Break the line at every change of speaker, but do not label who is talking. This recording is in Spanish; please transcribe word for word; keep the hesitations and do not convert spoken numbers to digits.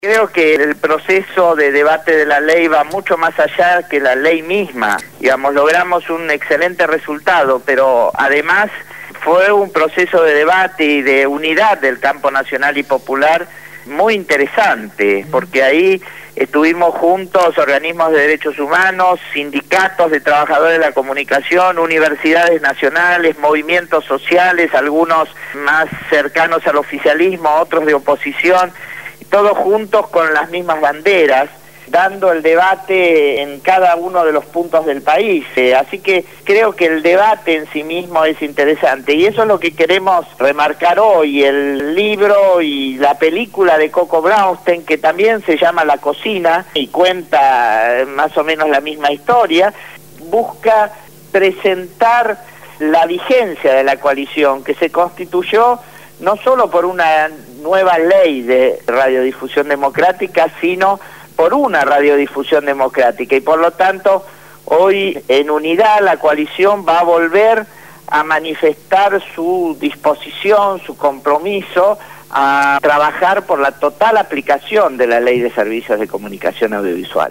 Creo que el proceso de debate de la ley va mucho más allá que la ley misma. Digamos, logramos un excelente resultado, pero además fue un proceso de debate y de unidad del campo nacional y popular muy interesante, porque ahí estuvimos juntos organismos de derechos humanos, sindicatos de trabajadores de la comunicación, universidades nacionales, movimientos sociales, algunos más cercanos al oficialismo, otros de oposición, todos juntos con las mismas banderas, dando el debate en cada uno de los puntos del país. Eh, así que creo que el debate en sí mismo es interesante y eso es lo que queremos remarcar hoy. El libro y la película de Coco Braunstein, que también se llama La Cocina y cuenta más o menos la misma historia, busca presentar la vigencia de la coalición que se constituyó no solo por una nueva ley de radiodifusión democrática, sino por una radiodifusión democrática, y por lo tanto hoy en unidad la coalición va a volver a manifestar su disposición, su compromiso a trabajar por la total aplicación de la Ley de Servicios de Comunicación Audiovisual.